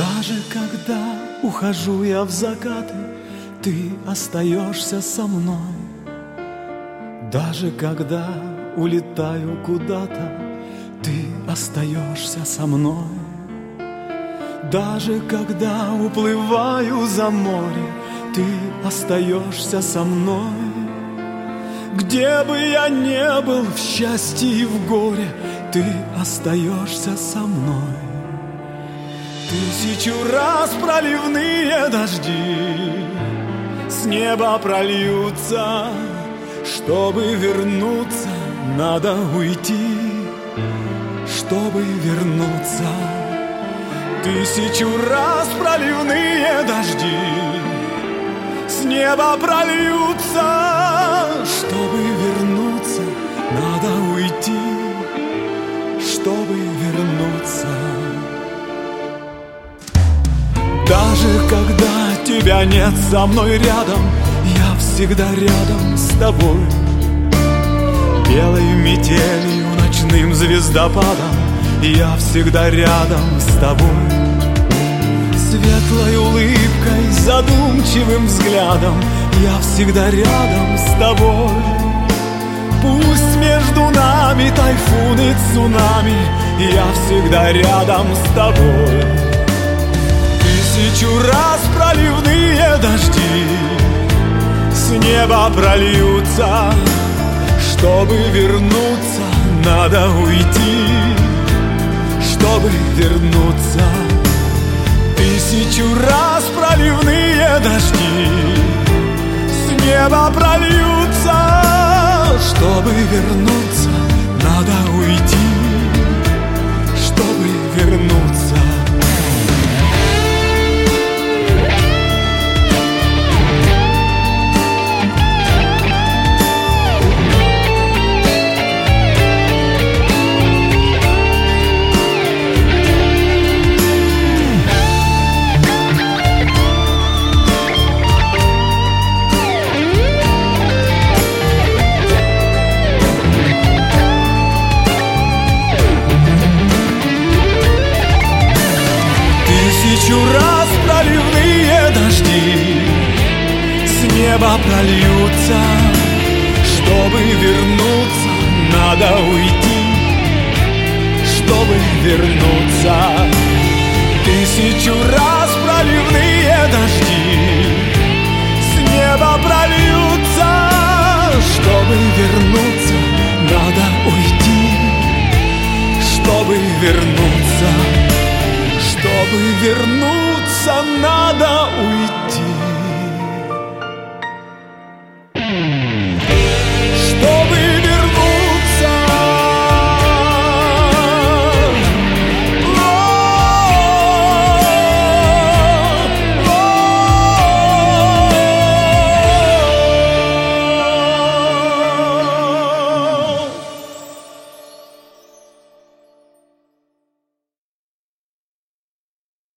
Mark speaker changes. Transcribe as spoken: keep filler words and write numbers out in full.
Speaker 1: Даже когда ухожу я в закаты, ты остаешься со мной. Даже когда улетаю куда-то, ты остаешься со мной. Даже когда уплываю за море, ты остаешься со мной. Где бы я ни был, в счастье и в горе, ты остаешься со мной. Тысячу раз проливные дожди с неба прольются. Чтобы вернуться, надо уйти. Чтобы вернуться, тысячу раз проливные дожди с неба прольются. Чтобы вернуться, надо уйти. Чтобы вернуться. Даже когда тебя нет со мной рядом, я всегда рядом с тобой. Белой метелью, ночным звездопадом, я всегда рядом с тобой. Светлой улыбкой, задумчивым взглядом, я всегда рядом с тобой. Пусть между нами тайфуны, цунами, я всегда рядом с тобой. Тысячу раз проливные дожди с неба прольются. Чтобы вернуться, надо уйти. Чтобы вернуться, тысячу раз проливные дожди с неба прольются. Чтобы вернуться, надо уйти. Чтобы вернуться. Тысячу раз проливные дожди с неба прольются. Чтобы вернуться, надо уйти. Чтобы вернуться, тысячу раз проливные дожди с неба прольются. Чтобы вернуться, надо уйти. Чтобы вернуться. Чтобы вернуться.